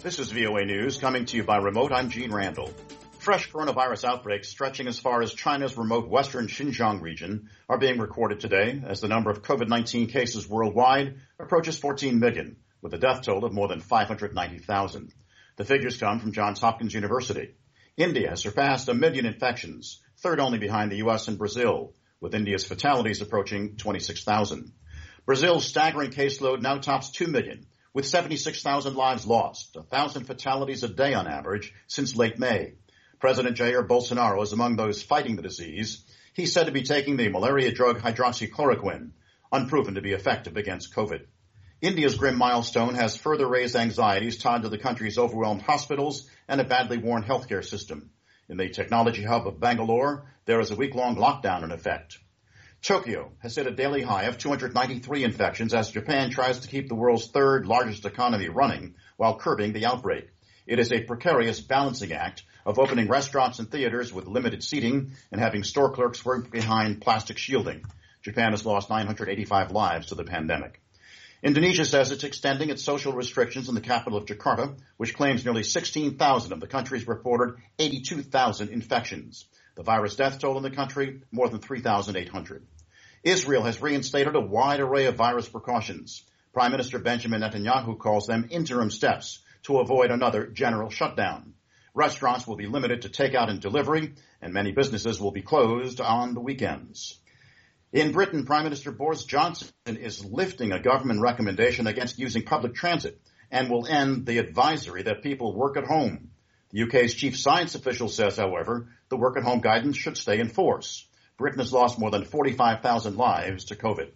This is VOA News coming to you by remote. I'm Gene Randall. Fresh coronavirus outbreaks stretching as far as China's remote western Xinjiang region are being recorded today as the number of COVID-19 cases worldwide approaches 14 million, with a death toll of more than 590,000. The figures come from Johns Hopkins University. India has surpassed 1 million infections, third only behind the U.S. and Brazil, with India's fatalities approaching 26,000. Brazil's staggering caseload now tops 2 million, with 76,000 lives lost, 1,000 fatalities a day on average since late May. President Jair Bolsonaro is among those fighting the disease. He's said to be taking the malaria drug hydroxychloroquine, unproven to be effective against COVID. India's grim milestone has further raised anxieties tied to the country's overwhelmed hospitals and a badly worn healthcare system. In the technology hub of Bangalore, there is a week-long lockdown in effect. Tokyo has hit a daily high of 293 infections as Japan tries to keep the world's third largest economy running while curbing the outbreak. It is a precarious balancing act of opening restaurants and theaters with limited seating and having store clerks work behind plastic shielding. Japan has lost 985 lives to the pandemic. Indonesia says it's extending its social restrictions in the capital of Jakarta, which claims nearly 16,000 of the country's reported 82,000 infections. The virus death toll in the country, more than 3,800. Israel has reinstated a wide array of virus precautions. Prime Minister Benjamin Netanyahu calls them interim steps to avoid another general shutdown. Restaurants will be limited to takeout and delivery, and many businesses will be closed on the weekends. In Britain, Prime Minister Boris Johnson is lifting a government recommendation against using public transit and will end the advisory that people work at home. The UK's chief science official says, however, the work-at-home guidance should stay in force. Britain has lost more than 45,000 lives to COVID.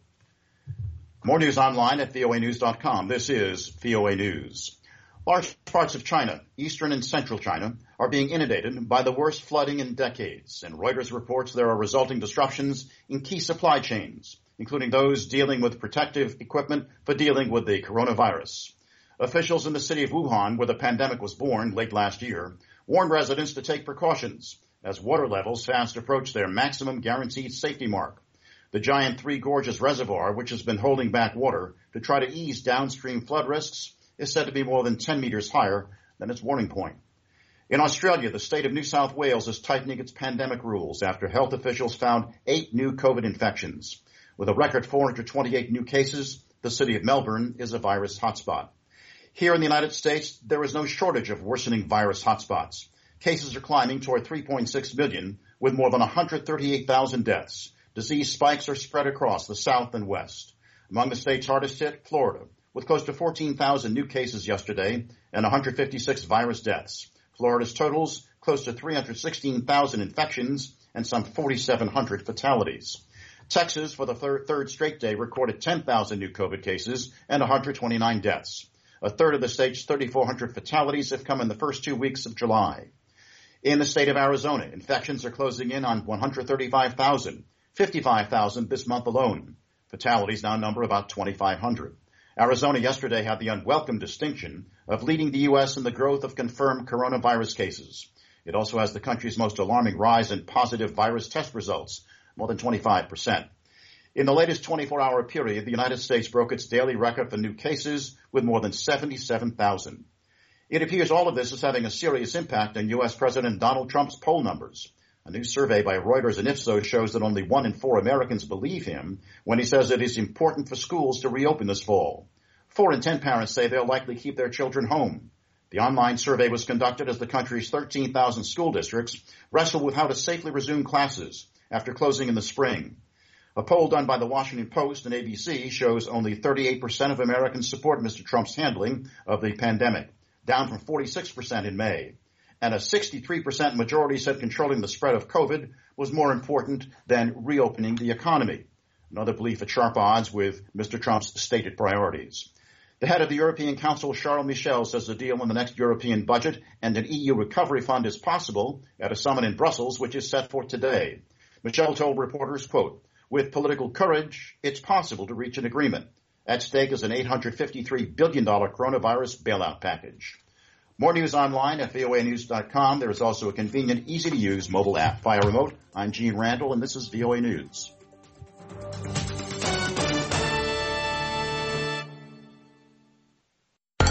More news online at voanews.com. This is VOA News. Large parts of China, eastern and central China, are being inundated by the worst flooding in decades, and Reuters reports there are resulting disruptions in key supply chains, including those dealing with protective equipment for dealing with the coronavirus. Officials in the city of Wuhan, where the pandemic was born late last year, warned residents to take precautions as water levels fast approach their maximum guaranteed safety mark. The giant Three Gorges Reservoir, which has been holding back water to try to ease downstream flood risks, is said to be more than 10 meters higher than its warning point. In Australia, the state of New South Wales is tightening its pandemic rules after health officials found 8 new COVID infections. With a record 428 new cases, the city of Melbourne is a virus hotspot. Here in the United States, there is no shortage of worsening virus hotspots. Cases are climbing toward 3.6 million, with more than 138,000 deaths. Disease spikes are spread across the South and West. Among the states hardest hit, Florida, with close to 14,000 new cases yesterday and 156 virus deaths. Florida's totals close to 316,000 infections and some 4,700 fatalities. Texas, for the third straight day, recorded 10,000 new COVID cases and 129 deaths. A third of the state's 3,400 fatalities have come in the first 2 weeks of July. In the state of Arizona, infections are closing in on 135,000, 55,000 this month alone. Fatalities now number about 2,500. Arizona yesterday had the unwelcome distinction of leading the U.S. in the growth of confirmed coronavirus cases. It also has the country's most alarming rise in positive virus test results, more than 25%. In the latest 24-hour period, the United States broke its daily record for new cases with more than 77,000. It appears all of this is having a serious impact on U.S. President Donald Trump's poll numbers. A new survey by Reuters and Ipsos shows that only 1 in 4 Americans believe him when he says it is important for schools to reopen this fall. 4 in 10 parents say they'll likely keep their children home. The online survey was conducted as the country's 13,000 school districts wrestle with how to safely resume classes after closing in the spring. A poll done by the Washington Post and ABC shows only 38% of Americans support Mr. Trump's handling of the pandemic, down from 46% in May. And a 63% majority said controlling the spread of COVID was more important than reopening the economy. Another belief at sharp odds with Mr. Trump's stated priorities. The head of the European Council, Charles Michel, says a deal on the next European budget and an EU recovery fund is possible at a summit in Brussels, which is set for today. Michel told reporters, quote, "With political courage, it's possible to reach an agreement. At stake is an $853 billion coronavirus bailout package." More news online at voanews.com. There is also a convenient, easy-to-use mobile app via remote. I'm Gene Randall, and this is VOA News.